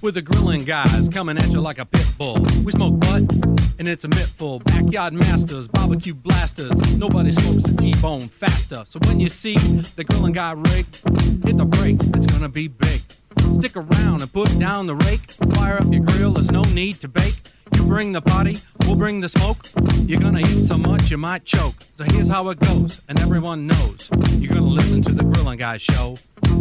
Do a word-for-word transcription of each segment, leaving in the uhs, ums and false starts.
with the grilling guys coming at you like a pit bull. We smoke butt, and it's a mittful. Backyard masters, barbecue blasters. Nobody smokes a T-bone faster. So when you see the grilling guy rig, hit the brakes, it's gonna be big. Stick around and put down the rake. Fire up your grill, there's no need to bake. You bring the party, we'll bring the smoke. You're gonna eat so much you might choke. So here's how it goes, and everyone knows. You're gonna listen to the Grilling Guys show.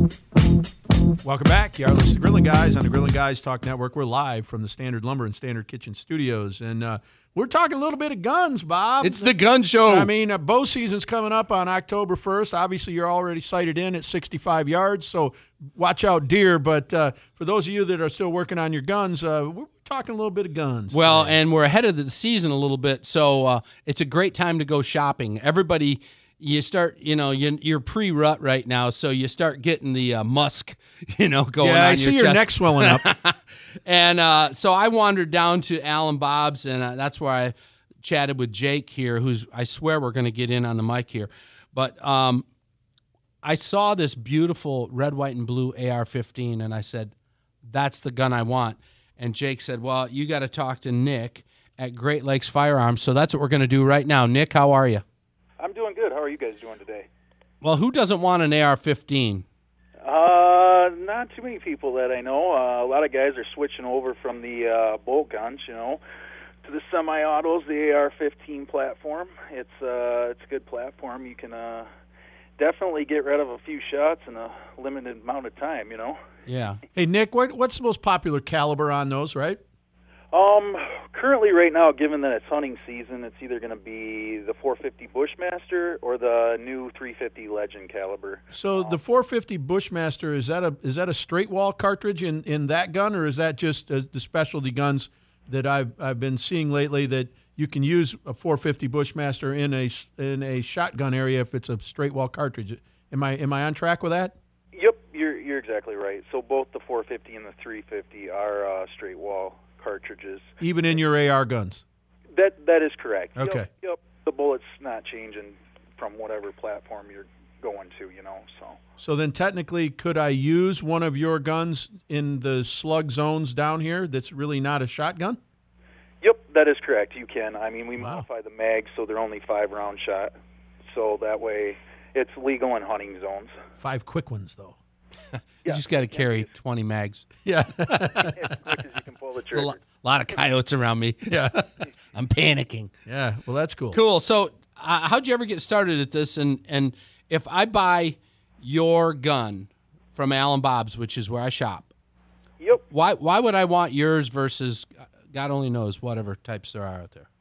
Welcome back. You are listening to Grilling Guys on the Grilling Guys Talk Network. We're live from the Standard Lumber and Standard Kitchen studios, and uh, we're talking a little bit of guns, Bob. It's the gun show. I mean, uh, bow season's coming up on October first. Obviously, you're already sighted in at sixty-five yards, so watch out deer. But uh, for those of you that are still working on your guns, uh, we're talking a little bit of guns. Well, today. and we're ahead of the season a little bit, so uh, it's a great time to go shopping. Everybody, you start, you know, you, you're pre-rut right now, so you start getting the uh, musk, you know, going yeah, on I see your your chest. neck swelling up. And uh, so I wandered down to Alan Bob's, and uh, that's where I chatted with Jake here, who's, I swear we're going to get in on the mic here. But um, I saw this beautiful red, white, and blue A R fifteen, and I said, that's the gun I want. And Jake said, well, you got to talk to Nick at Great Lakes Firearms. So that's what we're going to do right now. Nick, how are you? I'm doing good. How are you guys doing today? Well, who doesn't want an A R fifteen? Uh, not too many people that I know. Uh, a lot of guys are switching over from the uh, bolt guns, you know, to the semi-autos, the A R fifteen platform. It's uh, it's a good platform. You can uh, definitely get rid of a few shots in a limited amount of time, you know. Yeah. Hey, Nick, what, what's the most popular caliber on those, right? Um, currently right now, given that it's hunting season, it's either going to be the four fifty Bushmaster or the new three fifty Legend caliber. So um, the four fifty Bushmaster, is that a is that a straight wall cartridge in, in that gun, or is that just uh, the specialty guns that I've I've been seeing lately that you can use a four fifty Bushmaster in a in a shotgun area if it's a straight wall cartridge? Am I am I on track with that? Yep, you're you're exactly right. So both the four fifty and the three fifty are uh, straight wall cartridges. Even in your A R guns? That that is correct. Okay. Yep, yep. The bullet's not changing from whatever platform you're going to, you know. So. So then technically, could I use one of your guns in the slug zones down here that's really not a shotgun? Yep, that is correct. You can. I mean, we Wow. modify the mags so they're only five round shot. So that way it's legal in hunting zones. Five quick ones, though. You Yeah. just got to carry twenty mags. Yeah. As quick as you can pull the A trigger. lo- lot of coyotes around me. Yeah. I'm panicking. Yeah. Well, that's cool. Cool. So uh, how'd you ever get started at this? And, and if I buy your gun from Alan Bob's, which is where I shop, Yep. why why would I want yours versus God only knows whatever types there are out there?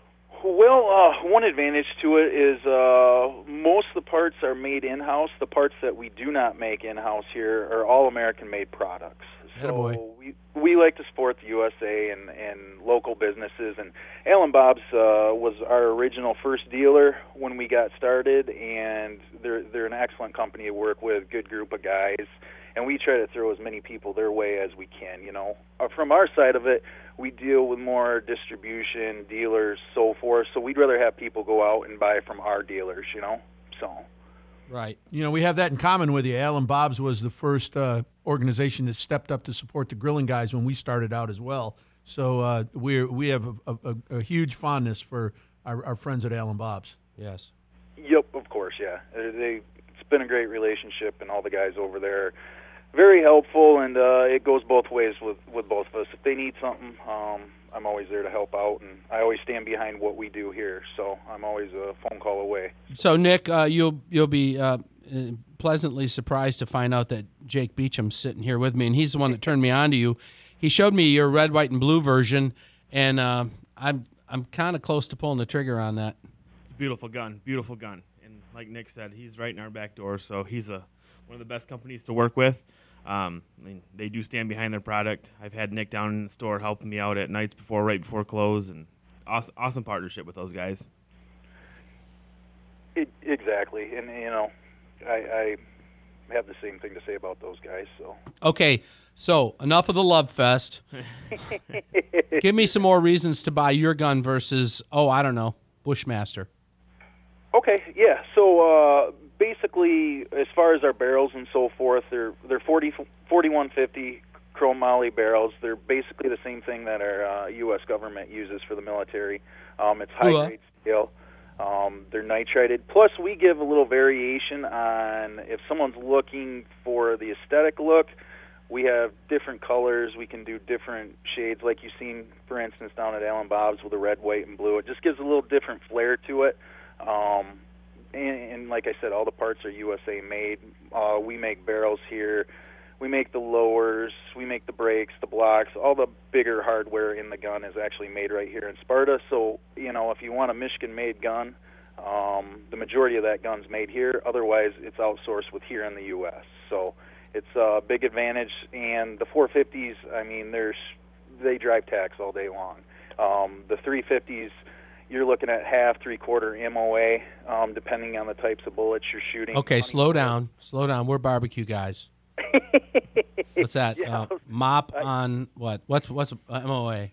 Well, uh, one advantage to it is uh, most of the parts are made in-house. The parts that we do not make in-house here are all American-made products. Attaboy. So we we like to support the U S A and, and local businesses. And Alan Bob's uh, was our original first dealer when we got started, and they're they're an excellent company to work with, good group of guys. And we try to throw as many people their way as we can, you know. Uh, from our side of it, we deal with more distribution, dealers, so forth. So we'd rather have people go out and buy from our dealers, you know. So. Right. You know, we have that in common with you. Alan Bob's was the first uh, organization that stepped up to support the grilling guys when we started out as well. So uh, we we have a, a, a huge fondness for our, our friends at Alan Bob's. Yes. Yep, of course, yeah. Uh, They, it's been a great relationship, and all the guys over there very helpful, and uh, it goes both ways with, with both of us. If they need something, um, I'm always there to help out, and I always stand behind what we do here, so I'm always a phone call away. So, Nick, uh, you'll you'll be uh, pleasantly surprised to find out that Jake Beecham's sitting here with me, and he's the one that turned me on to you. He showed me your red, white, and blue version, and uh, I'm I'm kind of close to pulling the trigger on that. It's a beautiful gun, beautiful gun. And like Nick said, he's right in our back door, so he's a one of the best companies to work with. Um, I mean, they do stand behind their product. I've had Nick down in the store helping me out at nights before, right before close, and awesome, awesome partnership with those guys. It, exactly, and you know, I, I have the same thing to say about those guys. So Okay, so enough of the love fest. Give me some more reasons to buy your gun versus, oh, I don't know, Bushmaster. okay, yeah. So uh, basically, as far as our barrels and so forth, they're they're forty, forty-one fifty chromoly barrels. They're basically the same thing that our uh, U S government uses for the military. Um, it's high-grade steel. Um, they're nitrided. Plus, we give a little variation on if someone's looking for the aesthetic look. We have different colors. We can do different shades, like you've seen, for instance, down at Alan Bob's with the red, white, and blue. It just gives a little different flair to it. Um, and, and like I said, all the parts are U S A made. Uh, we make barrels here. We make the lowers. We make the brakes, the blocks. All the bigger hardware in the gun is actually made right here in Sparta. So, you know, if you want a Michigan-made gun, um, the majority of that gun's made here. Otherwise, it's outsourced with here in the U S So it's a big advantage. And the four fifties, I mean, there's they drive tacks all day long. Um, the three fifties, you're looking at half, three-quarter M O A, um, depending on the types of bullets you're shooting. Okay, slow down. Slow down. We're barbecue guys. What's that? Yeah, uh, mop on what? What's what's M O A?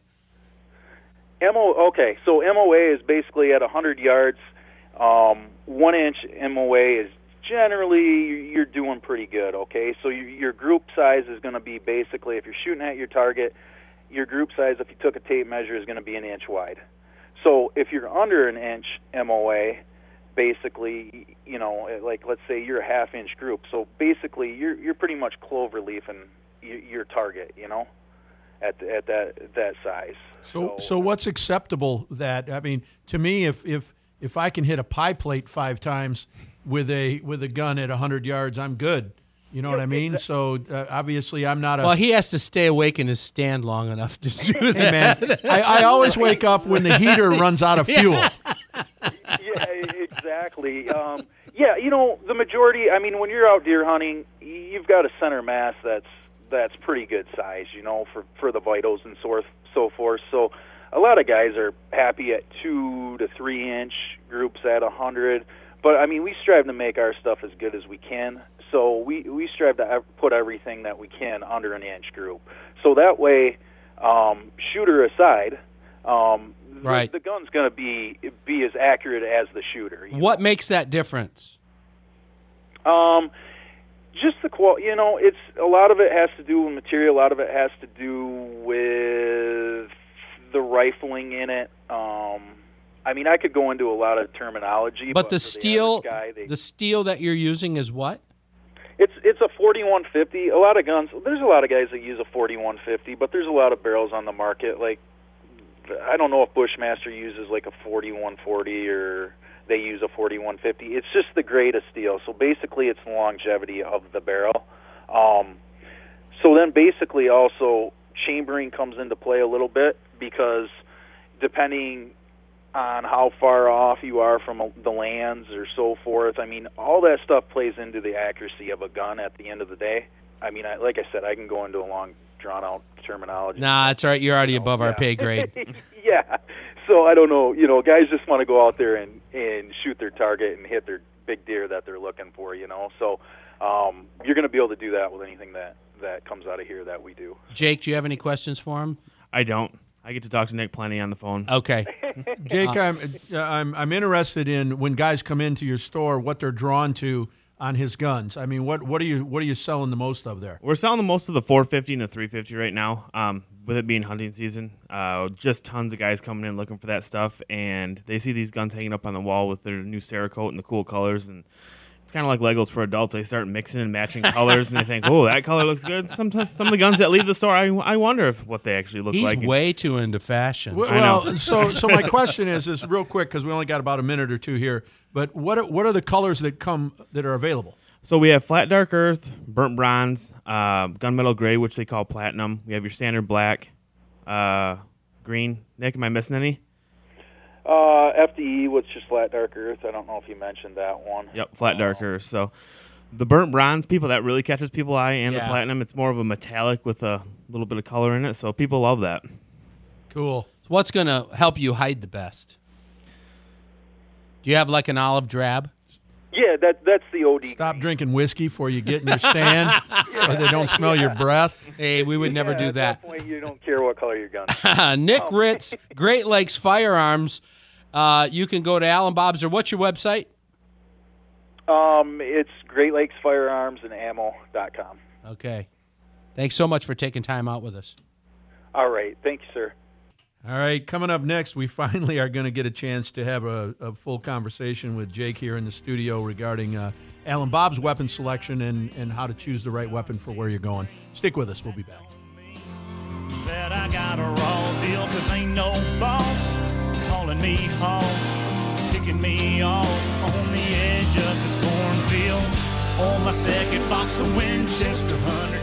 M O okay, so M O A is basically at one hundred yards. Um, one inch M O A is generally you're doing pretty good. Okay, so your, your group size is going to be basically, if you're shooting at your target, your group size, if you took a tape measure, is going to be an inch wide. So if you're under an inch M O A, basically, you know, like let's say you're a half inch group. So basically, you're you're pretty much clover leafing your, your target, you know, at at that that size. So, so so what's acceptable? That I mean, to me, if if if I can hit a pie plate five times with a with a gun at one hundred yards, I'm good. You know what I mean? So uh, obviously, I'm not a. Well, he has to stay awake in his stand long enough to do that. Hey man, I, I always wake up when the heater runs out of fuel. Yeah, exactly. Um, yeah, you know, the majority. I mean, when you're out deer hunting, you've got a center mass that's that's pretty good size, you know, for for the vitals and so so forth. So a lot of guys are happy at two to three inch groups at a hundred. But I mean, we strive to make our stuff as good as we can. So we, we strive to put everything that we can under an inch group. So that way, um, shooter aside, um, right. the, the gun's going to be be as accurate as the shooter. What know? makes that difference? Um, just the qual. You know, it's a lot of it has to do with material. A lot of it has to do with the rifling in it. Um, I mean, I could go into a lot of terminology. But, but the steel, the, guy, they, the steel that you're using is what? It's it's a forty-one fifty. A lot of guns. There's a lot of guys that use a forty-one fifty, but there's a lot of barrels on the market. Like, I don't know if Bushmaster uses like a forty-one forty or they use a forty-one fifty. It's just the grade of steel. So basically, it's the longevity of the barrel. Um, so then basically also chambering comes into play a little bit because depending on how far off you are from the lands or so forth. I mean, all that stuff plays into the accuracy of a gun at the end of the day. I mean, I, like I said, I can go into a long, drawn-out terminology. Nah, that's all right. You're already you know, above yeah. our pay grade. Yeah. So I don't know. You know, guys just want to go out there and, and shoot their target and hit their big deer that they're looking for, you know. So um, you're going to be able to do that with anything that, that comes out of here that we do. Jake, do you have any questions for him? I don't. I get to talk to Nick plenty on the phone. Okay. Jake, I'm, uh, I'm I'm interested in when guys come into your store, what they're drawn to on his guns. I mean, what what are you what are you selling the most of there? We're selling the most of the four fifty and the three fifty right now. Um, with it being hunting season, uh, just tons of guys coming in looking for that stuff, and they see these guns hanging up on the wall with their new Cerakote and the cool colors, and it's kind of like Legos for adults. They start mixing and matching colors, and they think, "Oh, that color looks good." Sometimes some of the guns that leave the store, I, I wonder if what they actually look He's like. way too into fashion. Well, I know. well, so so my question is is real quick because we only got about a minute or two here. But what are, what are the colors that come that are available? So we have flat dark earth, burnt bronze, uh, gunmetal gray, which they call platinum. We have your standard black, uh, green. Nick, am I missing any? Uh, F D E, which is flat dark earth. I don't know if you mentioned that one. Yep, flat dark earth. So the burnt bronze, people, that really catches people's eye, and Yeah. the platinum, it's more of a metallic with a little bit of color in it. So people love that. Cool. What's going to help you hide the best? Do you have like an olive drab? Yeah, that that's the O D. Stop drinking whiskey before you get in your stand so they don't smell your breath. Hey, we would never Yeah, do at that. that point, you don't care what color your gun is. Nick Ritz, Great Lakes Firearms. Uh, you can go to Alan Bob's, or what's your website? Um, it's Great Lakes Firearms and Ammo dot com. Okay. Thanks so much for taking time out with us. All right. Thank you, sir. All right, coming up next, we finally are going to get a chance to have a, a full conversation with Jake here in the studio regarding uh, Alan Bob's weapon selection and, and how to choose the right weapon for where you're going. Stick with us. We'll be back. That I got a raw deal, 'cause ain't no boss calling me hoss, kicking me off on the edge of this cornfield. On my second box of Winchester one